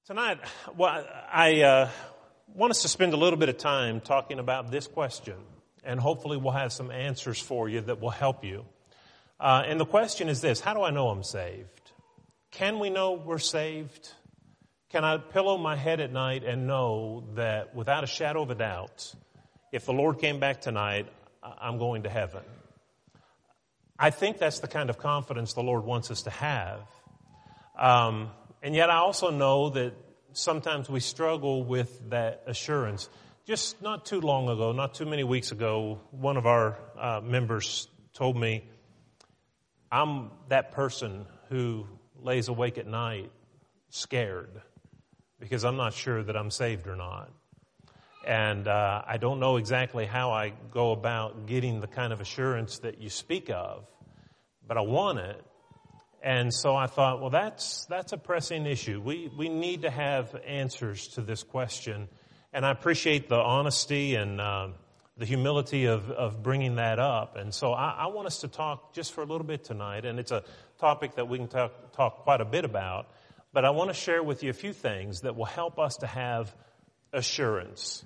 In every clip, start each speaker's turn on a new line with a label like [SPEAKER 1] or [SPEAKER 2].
[SPEAKER 1] Tonight, I want us to spend a little bit of time talking about this question, and hopefully we'll have some answers for you that will help you. And the question is this: how do I know I'm saved? Can we know we're saved? Can I pillow my head at night and know that without a shadow of a doubt, if the Lord came back tonight, I'm going to heaven? I think that's the kind of confidence the Lord wants us to have. And yet I also know that sometimes we struggle with that assurance. Just not too long ago, not too many weeks ago, one of our members told me, I'm that person who lays awake at night scared because I'm not sure that I'm saved or not. And I don't know exactly how I go about getting the kind of assurance that you speak of, but I want it. And so I thought, well, that's a pressing issue. We need to have answers to this question. And I appreciate the honesty and the humility of bringing that up. And so I want us to talk just for a little bit tonight. And it's a topic that we can talk quite a bit about. But I want to share with you a few things that will help us to have assurance.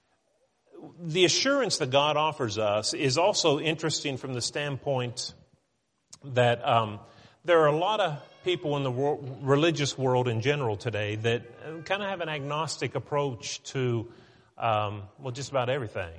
[SPEAKER 1] The assurance that God offers us is also interesting from the standpoint that there are a lot of people in the religious world in general today that kind of have an agnostic approach to, just about everything.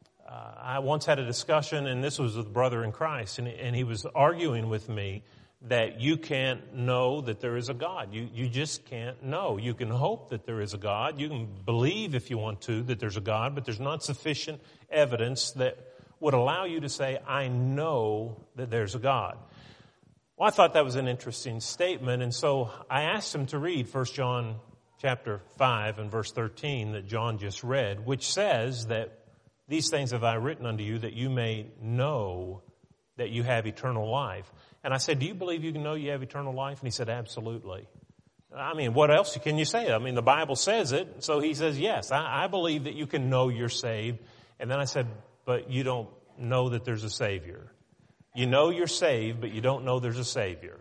[SPEAKER 1] I once had a discussion, and this was with a brother in Christ, and he was arguing with me that you can't know that there is a God. You just can't know. You can hope that there is a God. You can believe, if you want to, that there's a God, but there's not sufficient evidence that would allow you to say, I know that there's a God. Well, I thought that was an interesting statement, and so I asked him to read 1 John chapter 5 and verse 13 that John just read, which says that these things have I written unto you that you may know that you have eternal life. And I said, do you believe you can know you have eternal life? And he said, absolutely. I mean, what else can you say? I mean, the Bible says it, so he says, yes, I believe that you can know you're saved. And then I said, but you don't know that there's a Savior. You know you're saved, but you don't know there's a Savior.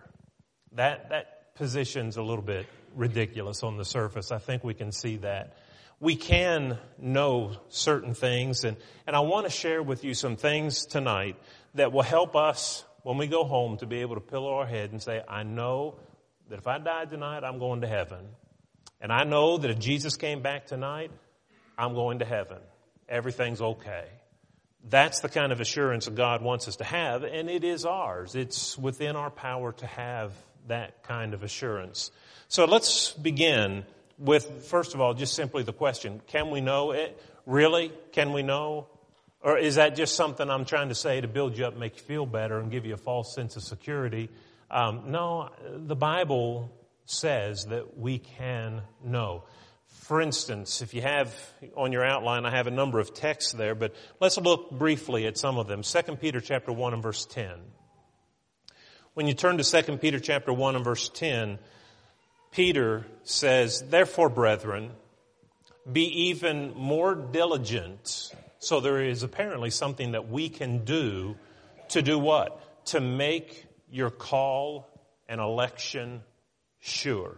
[SPEAKER 1] That position's a little bit ridiculous on the surface. I think we can see that. We can know certain things, and I want to share with you some things tonight that will help us when we go home to be able to pillow our head and say, I know that if I died tonight, I'm going to heaven. And I know that if Jesus came back tonight, I'm going to heaven. Everything's okay. That's the kind of assurance that God wants us to have, and it is ours. It's within our power to have that kind of assurance. So let's begin with, first of all, just simply the question, can we know it? Really? Can we know? Or is that just something I'm trying to say to build you up, make you feel better, and give you a false sense of security? No, the Bible says that we can know. For instance, if you have on your outline, I have a number of texts there, but let's look briefly at some of them. 2 Peter chapter 1 and verse 10. When you turn to 2 Peter chapter 1 and verse 10, Peter says, therefore, brethren, be even more diligent. So there is apparently something that we can do to do what? To make your call and election sure.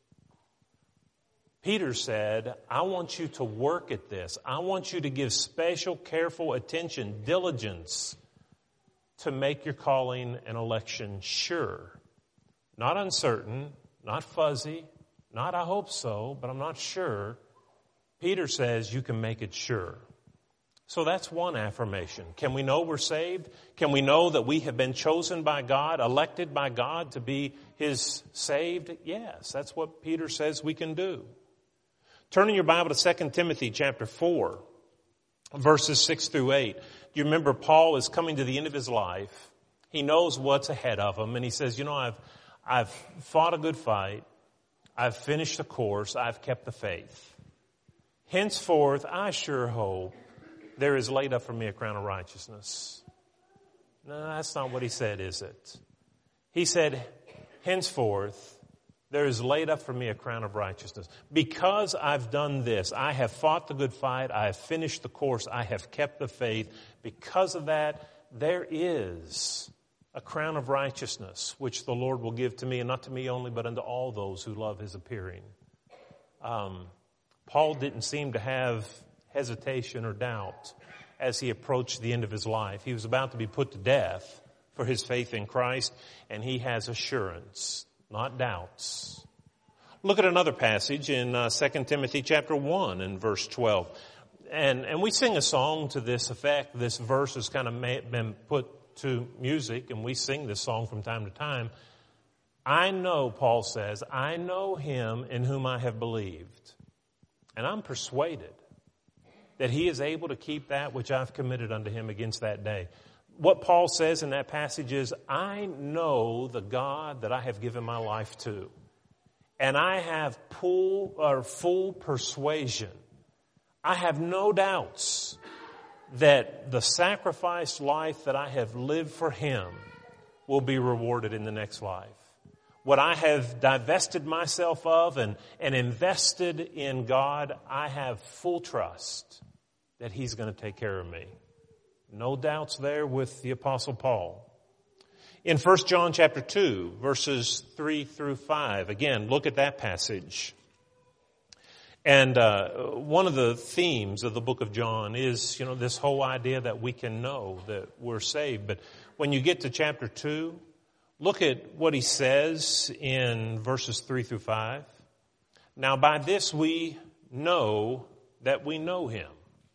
[SPEAKER 1] Peter said, I want you to work at this. I want you to give special, careful attention, diligence to make your calling and election sure. Not uncertain, not fuzzy, not I hope so, but I'm not sure. Peter says you can make it sure. So that's one affirmation. Can we know we're saved? Can we know that we have been chosen by God, elected by God to be His saved? Yes, that's what Peter says we can do. Turn in your Bible to 2 Timothy chapter 4, verses 6 through 8. You remember Paul is coming to the end of his life. He knows what's ahead of him, and he says, I've fought a good fight. I've finished the course. I've kept the faith. Henceforth, I sure hope there is laid up for me a crown of righteousness. No, that's not what he said, is it? He said, henceforth, there is laid up for me a crown of righteousness. Because I've done this, I have fought the good fight, I have finished the course, I have kept the faith. Because of that, there is a crown of righteousness, which the Lord will give to me, and not to me only, but unto all those who love His appearing. Paul didn't seem to have hesitation or doubt as he approached the end of his life. He was about to be put to death for his faith in Christ, and he has assurance, not doubts. Look at another passage in 2 Timothy chapter 1 and verse 12. And we sing a song to this effect. This verse has kind of been put to music, and we sing this song from time to time. I know, Paul says, I know him in whom I have believed, and I'm persuaded that he is able to keep that which I've committed unto him against that day. What Paul says in that passage is, I know the God that I have given my life to, and I have full persuasion. I have no doubts that the sacrificed life that I have lived for him will be rewarded in the next life. What I have divested myself of and invested in God, I have full trust that he's going to take care of me. No doubts there with the Apostle Paul. In 1 John chapter 2, verses 3 through 5, again, look at that passage. And one of the themes of the book of John is, this whole idea that we can know that we're saved. But when you get to chapter 2, look at what he says in verses 3 through 5. Now by this we know that we know him,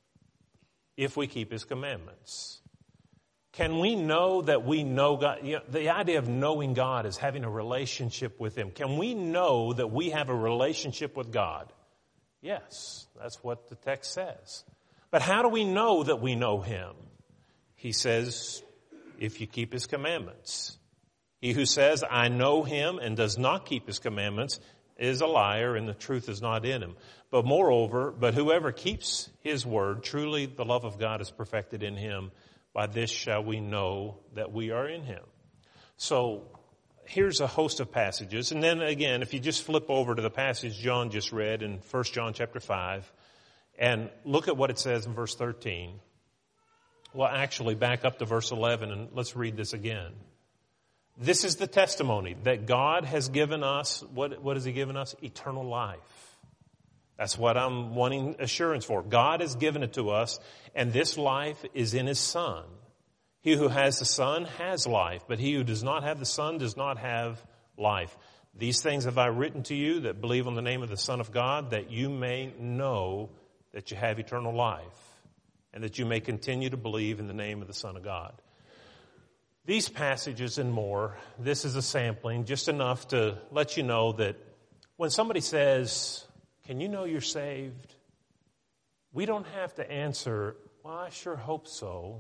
[SPEAKER 1] if we keep his commandments. Can we know that we know God? The idea of knowing God is having a relationship with him. Can we know that we have a relationship with God? Yes, that's what the text says. But how do we know that we know him? He says, if you keep his commandments. He who says, I know him and does not keep his commandments is a liar, and the truth is not in him. But moreover, whoever keeps his word, truly the love of God is perfected in him. By this shall we know that we are in him. So here's a host of passages. And then again, if you just flip over to the passage John just read in 1 John chapter 5 and look at what it says in verse 13. Well, actually back up to verse 11 and let's read this again. This is the testimony that God has given us. What has he given us? Eternal life. That's what I'm wanting assurance for. God has given it to us, and this life is in his Son. He who has the Son has life, but he who does not have the Son does not have life. These things have I written to you that believe on the name of the Son of God, that you may know that you have eternal life, and that you may continue to believe in the name of the Son of God. These passages and more, this is a sampling, just enough to let you know that when somebody says, can you know you're saved? We don't have to answer, well, I sure hope so.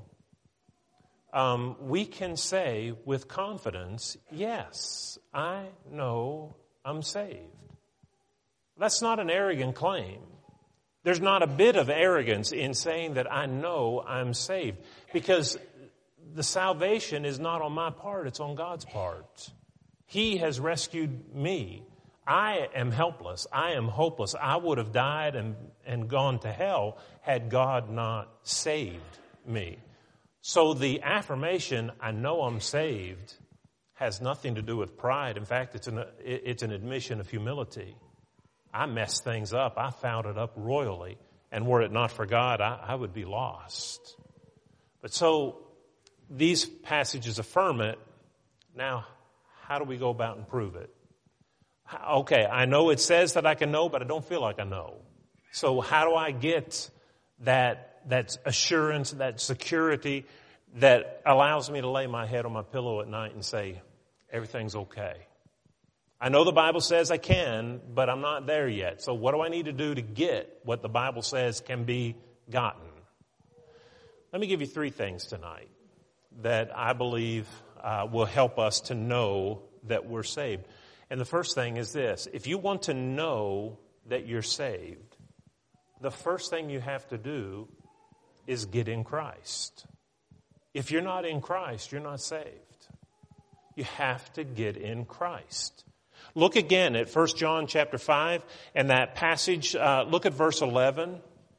[SPEAKER 1] We can say with confidence, yes, I know I'm saved. That's not an arrogant claim. There's not a bit of arrogance in saying that I know I'm saved, because the salvation is not on my part, it's on God's part. He has rescued me. I am helpless. I am hopeless. I would have died and gone to hell had God not saved me. So the affirmation, I know I'm saved, has nothing to do with pride. In fact, it's an admission of humility. I messed things up. I fouled it up royally. And were it not for God, I would be lost. But so these passages affirm it. Now, how do we go about and prove it? Okay, I know it says that I can know, but I don't feel like I know. So how do I get that assurance, that security that allows me to lay my head on my pillow at night and say, everything's okay? I know the Bible says I can, but I'm not there yet. So what do I need to do to get what the Bible says can be gotten? Let me give you 3 things tonight that I believe will help us to know that we're saved. And the first thing is this. If you want to know that you're saved, the first thing you have to do is get in Christ. If you're not in Christ, you're not saved. You have to get in Christ. Look again at 1 John chapter 5 and that passage. Look at verse 11.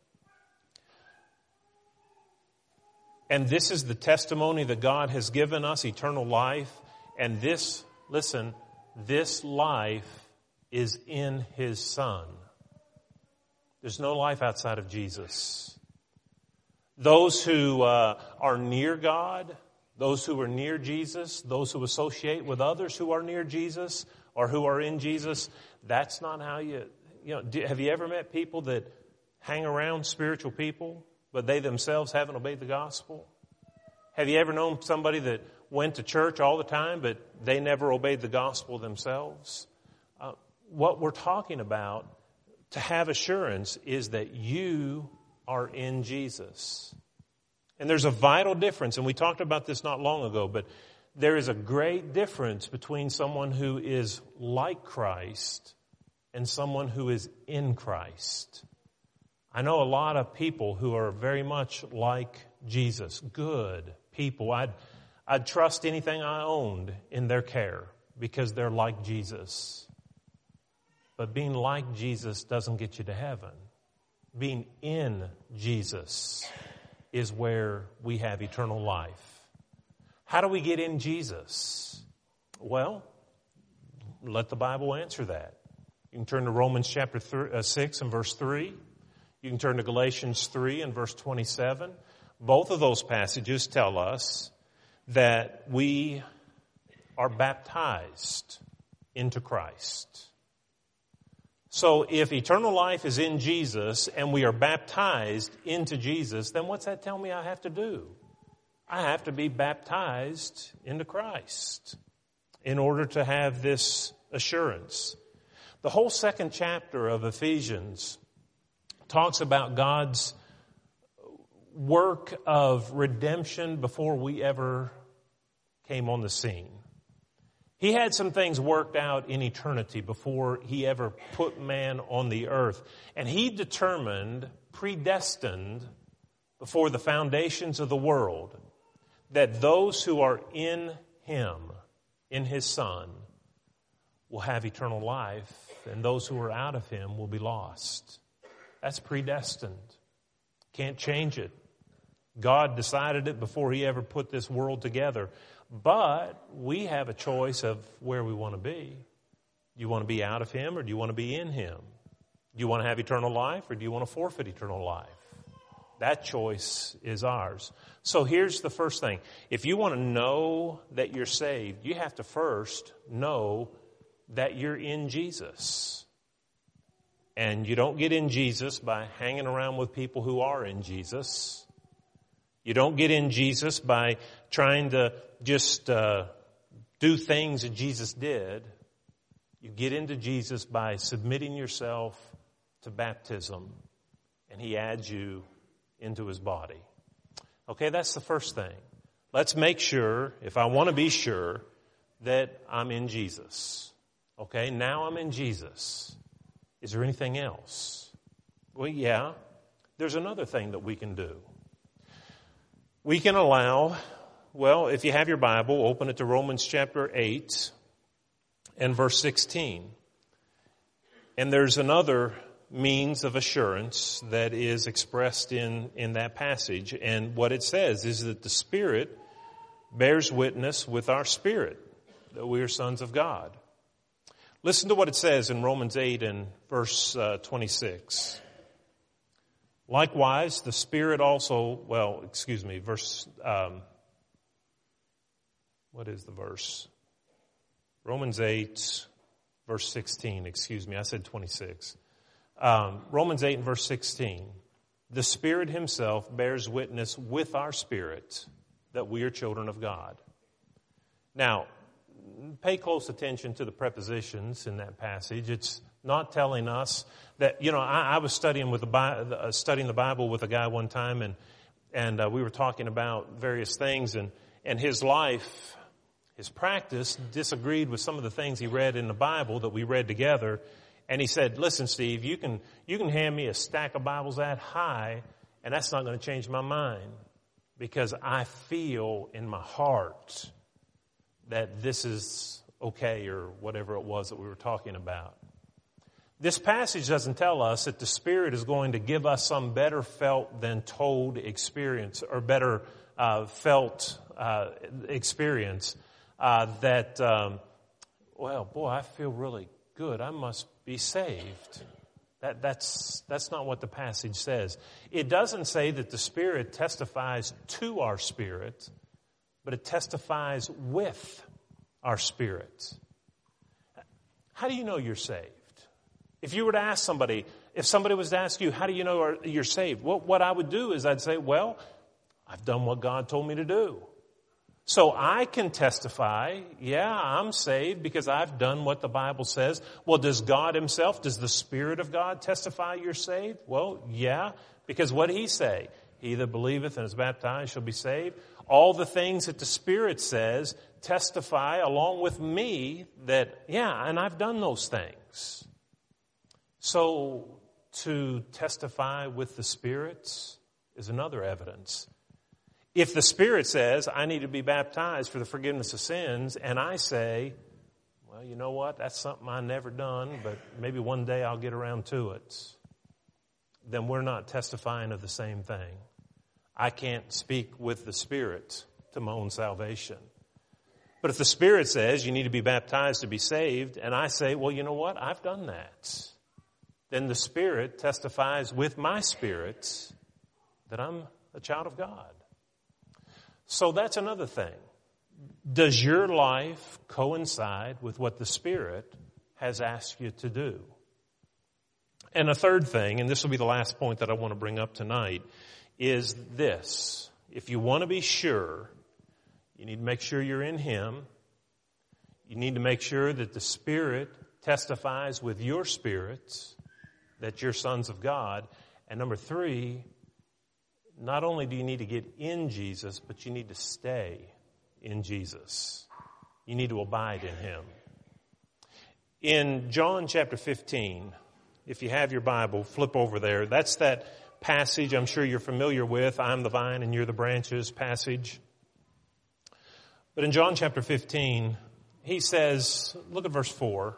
[SPEAKER 1] And this is the testimony that God has given us, eternal life. And this, listen, this life is in his Son. There's no life outside of Jesus. Those who are near God, those who are near Jesus, those who associate with others who are near Jesus or who are in Jesus, that's not how have you ever met people that hang around spiritual people, but they themselves haven't obeyed the gospel? Have you ever known somebody that went to church all the time, but they never obeyed the gospel themselves? What we're talking about to have assurance is that you are in Jesus. And there's a vital difference, and we talked about this not long ago, but there is a great difference between someone who is like Christ and someone who is in Christ. I know a lot of people who are very much like Jesus, good people. I'd trust anything I owned in their care because they're like Jesus. But being like Jesus doesn't get you to heaven. Being in Jesus is where we have eternal life. How do we get in Jesus? Well, let the Bible answer that. You can turn to Romans chapter 6 and verse 3. You can turn to Galatians 3 and verse 27. Both of those passages tell us that we are baptized into Christ. So if eternal life is in Jesus and we are baptized into Jesus, then what's that tell me I have to do? I have to be baptized into Christ in order to have this assurance. The whole second chapter of Ephesians talks about God's work of redemption before we ever came on the scene. He had some things worked out in eternity before he ever put man on the earth. And he determined, predestined, before the foundations of the world, that those who are in him, in his Son, will have eternal life, and those who are out of him will be lost. That's predestined. Can't change it. God decided it before he ever put this world together. But we have a choice of where we want to be. Do you want to be out of him or do you want to be in him? Do you want to have eternal life or do you want to forfeit eternal life? That choice is ours. So here's the first thing. If you want to know that you're saved, you have to first know that you're in Jesus. And you don't get in Jesus by hanging around with people who are in Jesus. You don't get in Jesus by trying to just do things that Jesus did. You get into Jesus by submitting yourself to baptism, and he adds you into his body. Okay, that's the first thing. Let's make sure, if I want to be sure, that I'm in Jesus. Okay, now I'm in Jesus. Is there anything else? Well, yeah, there's another thing that we can do. We can allow, well, if you have your Bible, open it to Romans chapter 8 and verse 16. And there's another means of assurance that is expressed in that passage. And what it says is that the Spirit bears witness with our spirit that we are sons of God. Listen to what it says in Romans 8 and verse 26. Likewise, the Spirit also, verse, what is the verse? Romans 8, verse 16, I said 26. Romans 8 and verse 16. The Spirit himself bears witness with our spirit that we are children of God. Now, pay close attention to the prepositions in that passage. It's not telling us that, I was studying the Bible with a guy one time, and we were talking about various things, and his life, his practice disagreed with some of the things he read in the Bible that we read together. And he said, listen, Steve, you can hand me a stack of Bibles that high, and that's not going to change my mind, because I feel in my heart that this is okay, or whatever it was that we were talking about. This passage doesn't tell us that the Spirit is going to give us some better felt than told experience, or better felt experience I feel really good. I must be saved. That's not what the passage says. It doesn't say that the Spirit testifies to our spirit, but it testifies with our spirit. How do you know you're saved? If you were to ask somebody, if somebody was to ask you, how do you know you're saved? What I would do is I'd say, well, I've done what God told me to do. So I can testify, yeah, I'm saved because I've done what the Bible says. Well, does God himself, does the Spirit of God testify you're saved? Well, yeah, because what did he say? He that believeth and is baptized shall be saved. All the things that the Spirit says testify along with me that, yeah, and I've done those things. So to testify with the Spirit is another evidence. If the Spirit says, I need to be baptized for the forgiveness of sins, and I say, well, you know what, that's something I've never done, but maybe one day I'll get around to it, then we're not testifying of the same thing. I can't speak with the Spirit to my own salvation. But if the Spirit says you need to be baptized to be saved, and I say, well, you know what, I've done that, then the Spirit testifies with my spirit that I'm a child of God. So that's another thing. Does your life coincide with what the Spirit has asked you to do? And a third thing, and this will be the last point that I want to bring up tonight, is this. If you want to be sure, you need to make sure you're in Him. You need to make sure that the Spirit testifies with your spirit that you're sons of God. And number 3, not only do you need to get in Jesus, but you need to stay in Jesus. You need to abide in Him. In John chapter 15, if you have your Bible, flip over there. That's that passage I'm sure you're familiar with, I'm the vine and you're the branches passage. But in John chapter 15, he says, look at verse 4.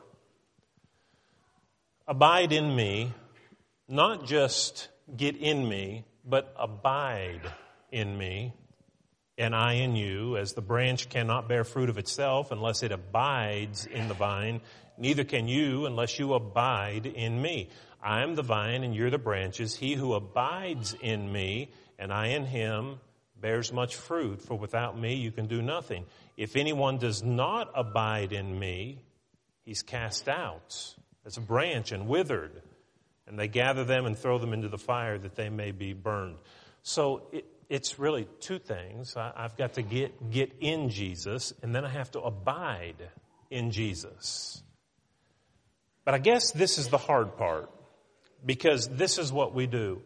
[SPEAKER 1] Abide in me, not just get in me, but abide in me, and I in you, as the branch cannot bear fruit of itself unless it abides in the vine, neither can you unless you abide in me. I am the vine and you're the branches. He who abides in me and I in him bears much fruit, for without me you can do nothing. If anyone does not abide in me, he's cast out as a branch and withered. And they gather them and throw them into the fire that they may be burned. So it's really 2 things. I've got to get in Jesus, and then I have to abide in Jesus. But I guess this is the hard part, because this is what we do.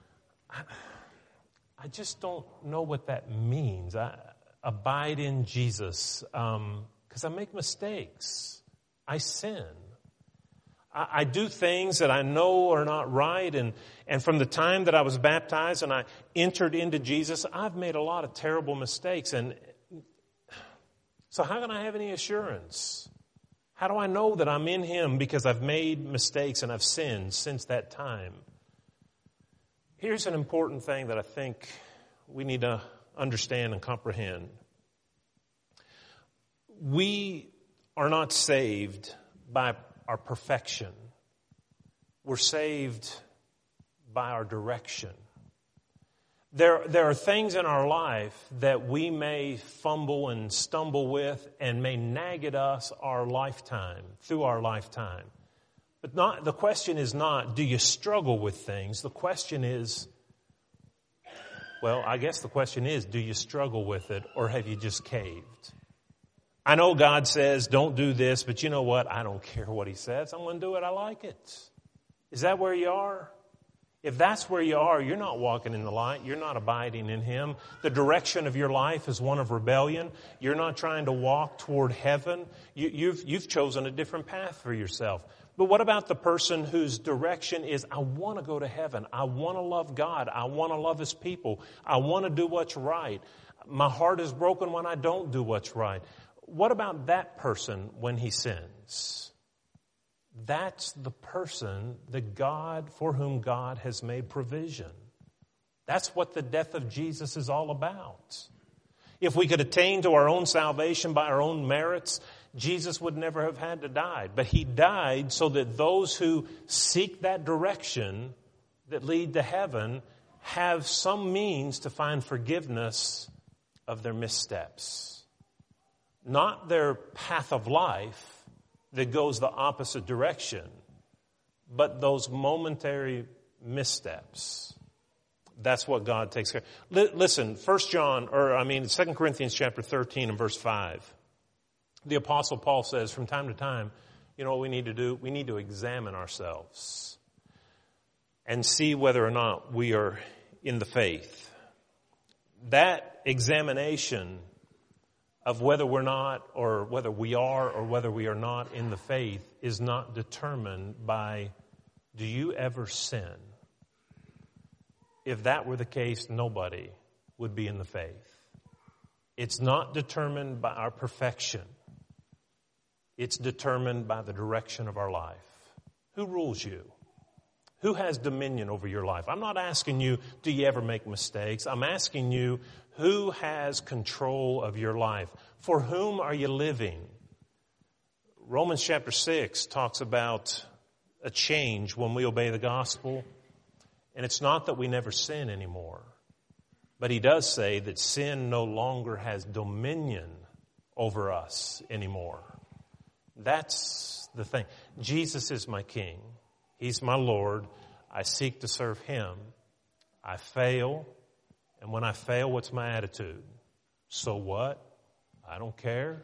[SPEAKER 1] I just don't know what that means. I abide in Jesus, because I make mistakes. I sin. I do things that I know are not right, and from the time that I was baptized and I entered into Jesus, I've made a lot of terrible mistakes. And so how can I have any assurance? How do I know that I'm in Him because I've made mistakes and I've sinned since that time? Here's an important thing that I think we need to understand and comprehend. We are not saved by our perfection. We're saved by our direction. There are things in our life that we may fumble and stumble with and may nag at us through our lifetime. But the question is not, do you struggle with things? The question is, I guess the question is, do you struggle with it, or have you just caved? I know God says, don't do this, but you know what? I don't care what He says. I'm going to do it. I like it. Is that where you are? If that's where you are, you're not walking in the light. You're not abiding in Him. The direction of your life is one of rebellion. You're not trying to walk toward heaven. You've chosen a different path for yourself. But what about the person whose direction is, I want to go to heaven. I want to love God. I want to love His people. I want to do what's right. My heart is broken when I don't do what's right. What about that person when he sins? That's the person for whom God has made provision. That's what the death of Jesus is all about. If we could attain to our own salvation by our own merits, Jesus would never have had to die. But he died so that those who seek that direction that lead to heaven have some means to find forgiveness of their missteps. Not their path of life that goes the opposite direction, but those momentary missteps. That's what God takes care of. Listen, 2 Corinthians chapter 13 and verse 5. The Apostle Paul says from time to time, you know what we need to do? We need to examine ourselves and see whether or not we are in the faith. That examination of whether we're not, or whether we are, or whether we are not in the faith is not determined by, do you ever sin? If that were the case, nobody would be in the faith. It's not determined by our perfection. It's determined by the direction of our life. Who rules you? Who has dominion over your life? I'm not asking you, do you ever make mistakes? I'm asking you, who has control of your life? For whom are you living? Romans chapter 6 talks about a change when we obey the gospel. And it's not that we never sin anymore. But he does say that sin no longer has dominion over us anymore. That's the thing. Jesus is my King. He's my Lord. I seek to serve Him. I fail. And when I fail, what's my attitude? So what? I don't care.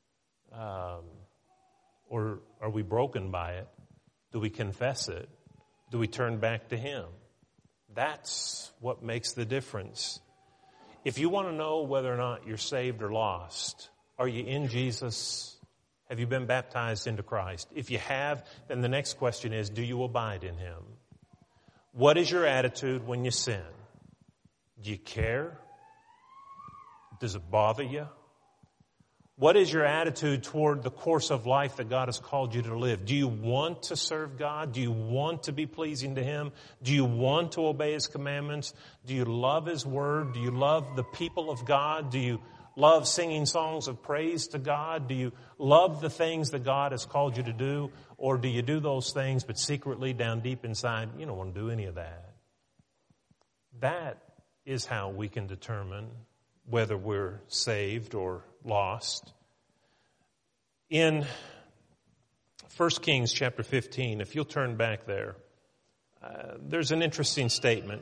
[SPEAKER 1] Or are we broken by it? Do we confess it? Do we turn back to Him? That's what makes the difference. If you want to know whether or not you're saved or lost, are you in Jesus? Have you been baptized into Christ? If you have, then the next question is, do you abide in Him? What is your attitude when you sin? Do you care? Does it bother you? What is your attitude toward the course of life that God has called you to live? Do you want to serve God? Do you want to be pleasing to Him? Do you want to obey His commandments? Do you love His Word? Do you love the people of God? Do you love singing songs of praise to God? Do you love the things that God has called you to do? Or do you do those things, but secretly down deep inside, you don't want to do any of that? That is how we can determine whether we're saved or lost. In 1 Kings chapter 15, if you'll turn back there, there's an interesting statement.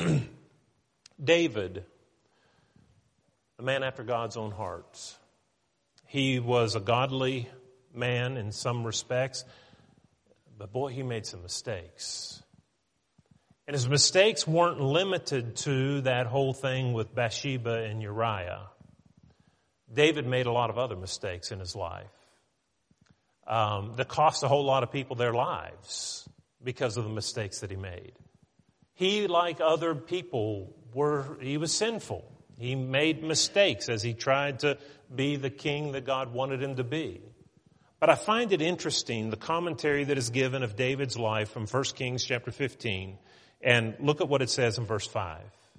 [SPEAKER 1] David, a man after God's own heart. He was a godly man in some respects, but boy, he made some mistakes. And his mistakes weren't limited to that whole thing with Bathsheba and Uriah. David made a lot of other mistakes in his life that cost a whole lot of people their lives because of the mistakes that he made. He, like other people, he was sinful. He made mistakes as he tried to be the king that God wanted him to be. But I find it interesting, the commentary that is given of David's life from 1 Kings chapter 15. And look at what it says in verse 5.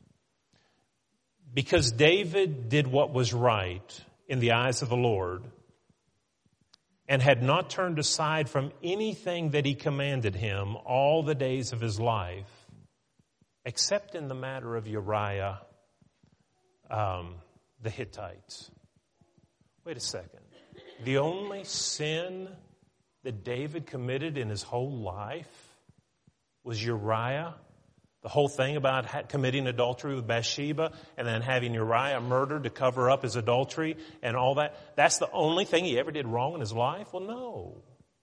[SPEAKER 1] Because David did what was right in the eyes of the Lord and had not turned aside from anything that He commanded him all the days of his life, except in the matter of Uriah, the Hittites. Wait a second. The only sin that David committed in his whole life was Uriah? The whole thing about committing adultery with Bathsheba and then having Uriah murdered to cover up his adultery and all that. That's the only thing he ever did wrong in his life? Well, no.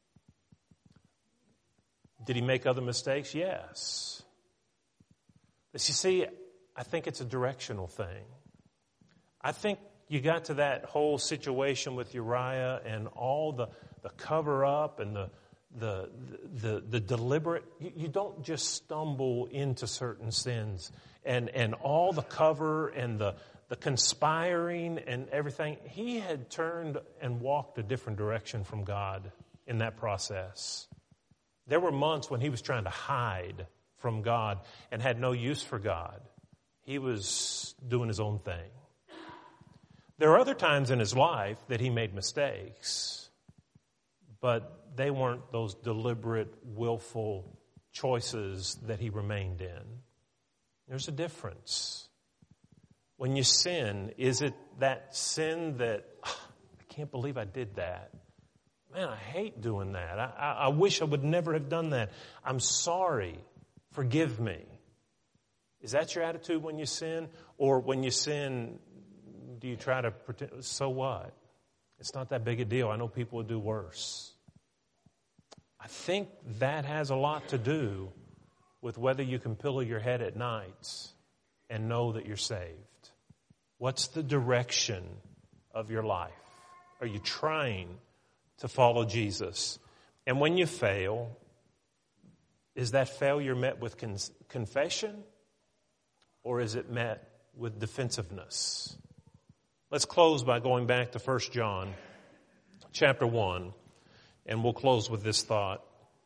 [SPEAKER 1] Did he make other mistakes? Yes. But you see, I think it's a directional thing. I think you got to that whole situation with Uriah and all the cover up and the deliberate, you don't just stumble into certain sins and all the cover and the conspiring and everything. He had turned and walked a different direction from God in that process. There were months when he was trying to hide from God and had no use for God. He was doing his own thing. There are other times in his life that he made mistakes, but they weren't those deliberate, willful choices that he remained in. There's a difference. When you sin, is it that sin that, I can't believe I did that? Man, I hate doing that. I wish I would never have done that. I'm sorry. Forgive me. Is that your attitude when you sin? Or when you sin, do you try to pretend, so what? It's not that big a deal. I know people would do worse. I think that has a lot to do with whether you can pillow your head at night and know that you're saved. What's the direction of your life? Are you trying to follow Jesus? And when you fail, is that failure met with confession, or is it met with defensiveness? Let's close by going back to 1 John chapter 1, and we'll close with this thought.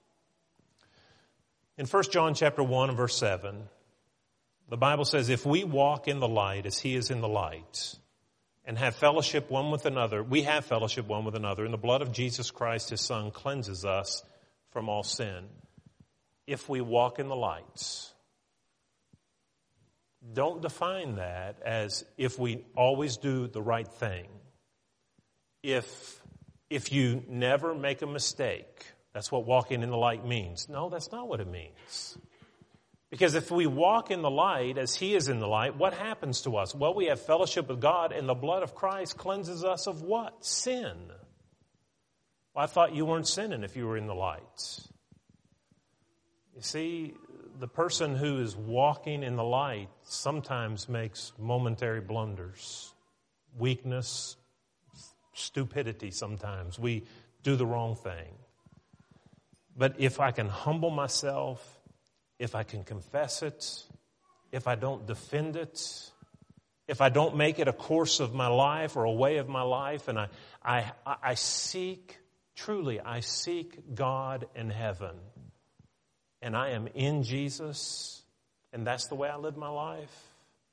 [SPEAKER 1] In 1 John chapter 1 and verse 7, the Bible says, if we walk in the light as he is in the light, and have fellowship one with another, we have fellowship one with another, and the blood of Jesus Christ, his Son, cleanses us from all sin. If we walk in the light, don't define that as if we always do the right thing. If you never make a mistake, that's what walking in the light means. No, that's not what it means. Because if we walk in the light as he is in the light, what happens to us? Well, we have fellowship with God, and the blood of Christ cleanses us of what? Sin. Well, I thought you weren't sinning if you were in the light. You see, the person who is walking in the light sometimes makes momentary blunders, weakness, stupidity sometimes. We do the wrong thing. But if I can humble myself, if I can confess it, if I don't defend it, if I don't make it a course of my life or a way of my life, and I seek, truly, I seek God in heaven, and I am in Jesus, and that's the way I live my life,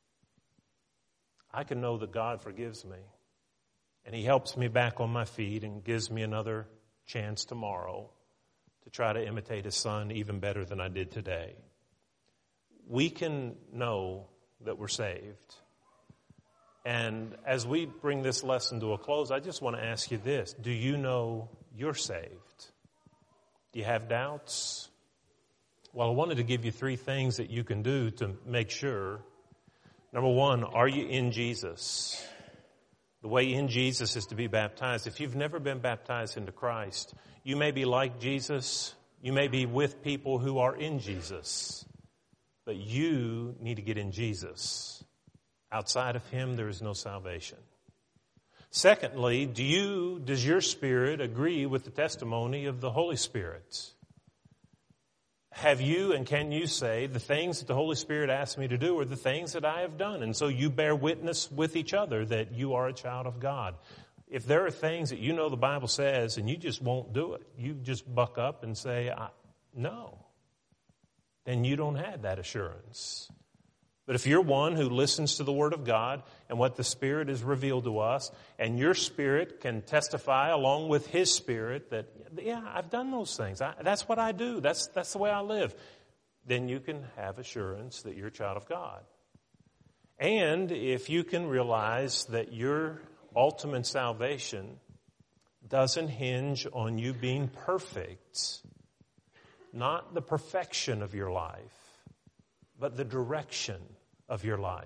[SPEAKER 1] I can know that God forgives me, and he helps me back on my feet and gives me another chance tomorrow to try to imitate his Son even better than I did today. We can know that we're saved. And as we bring this lesson to a close, I just want to ask you this. Do you know you're saved? Do you have doubts? Well, I wanted to give you 3 things that you can do to make sure. Number 1, are you in Jesus? The way in Jesus is to be baptized. If you've never been baptized into Christ, you may be like Jesus. You may be with people who are in Jesus. But you need to get in Jesus. Outside of him, there is no salvation. Secondly, does your spirit agree with the testimony of the Holy Spirit? Have you and can you say the things that the Holy Spirit asked me to do are the things that I have done? And so you bear witness with each other that you are a child of God. If there are things that you know the Bible says and you just won't do it, you just buck up and say, no, then you don't have that assurance. But if you're one who listens to the Word of God and what the Spirit has revealed to us, and your spirit can testify along with His Spirit that, yeah, I've done those things. That's what I do. That's the way I live. Then you can have assurance that you're a child of God. And if you can realize that your ultimate salvation doesn't hinge on you being perfect, not the perfection of your life, but the direction of your life,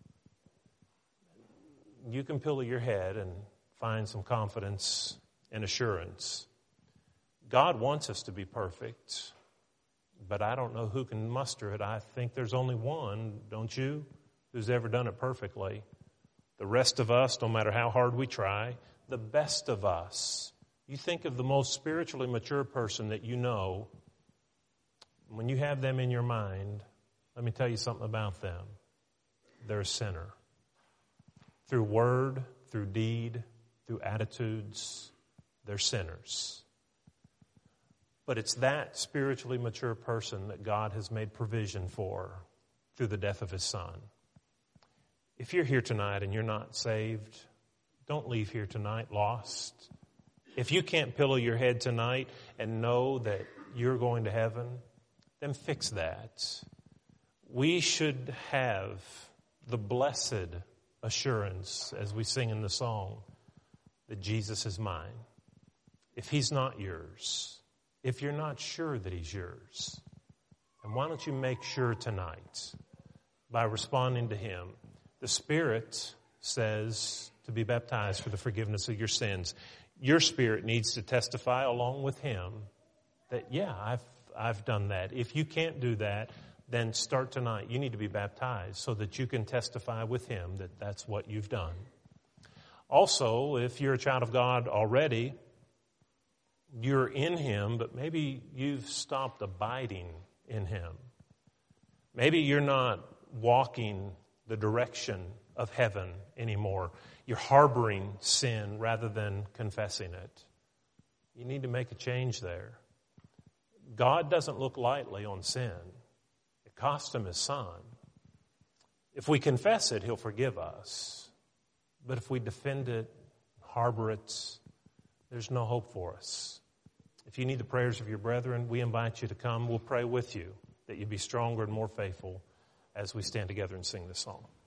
[SPEAKER 1] you can pillow your head and find some confidence and assurance. God wants us to be perfect, but I don't know who can muster it. I think there's only one, don't you, who's ever done it perfectly. The rest of us, no matter how hard we try, the best of us, you think of the most spiritually mature person that you know, when you have them in your mind, let me tell you something about them. They're a sinner. Through word, through deed, through attitudes, they're sinners. But it's that spiritually mature person that God has made provision for through the death of His Son. If you're here tonight and you're not saved, Don't leave here tonight lost. If you can't pillow your head tonight and know that you're going to heaven, then fix that. We should have the blessed assurance, as we sing in the song, that Jesus is mine. If he's not yours, if you're not sure that he's yours, and why don't you make sure tonight by responding to him? The Spirit says to be baptized for the forgiveness of your sins. Your spirit needs to testify along with him that, yeah, I've done that. If you can't do that, then start tonight. You need to be baptized so that you can testify with him that that's what you've done. Also, if you're a child of God already, you're in him, but maybe you've stopped abiding in him. Maybe you're not walking the direction of heaven anymore. You're harboring sin rather than confessing it. You need to make a change there. God doesn't look lightly on sin. It cost him his son. If we confess it, he'll forgive us. But if we defend it, harbor it, there's no hope for us. If you need the prayers of your brethren, we invite you to come. We'll pray with you that you be stronger and more faithful as we stand together and sing this song.